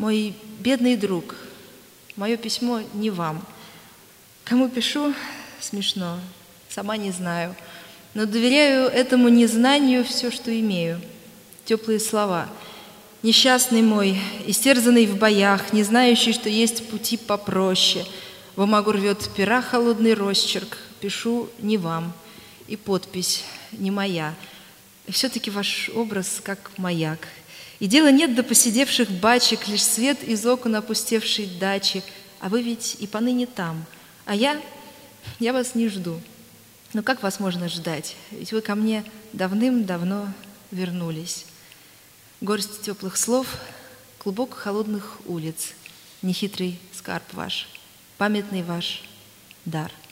Мой бедный друг, мое письмо не вам. Кому пишу, смешно, сама не знаю, но доверяю этому незнанию все, что имею. Теплые слова. Несчастный мой, истерзанный в боях, не знающий, что есть пути попроще. Бумагу рвет пера холодный росчерк. Пишу не вам, и подпись не моя. И все-таки ваш образ как маяк. И дела нет до поседевших бачек, лишь свет из окон опустевшей дачи. А вы ведь и поныне там. А я вас не жду. Но как вас можно ждать? Ведь вы ко мне давным-давно вернулись. Горсть теплых слов, клубок холодных улиц, нехитрый скарб ваш, памятный ваш дар.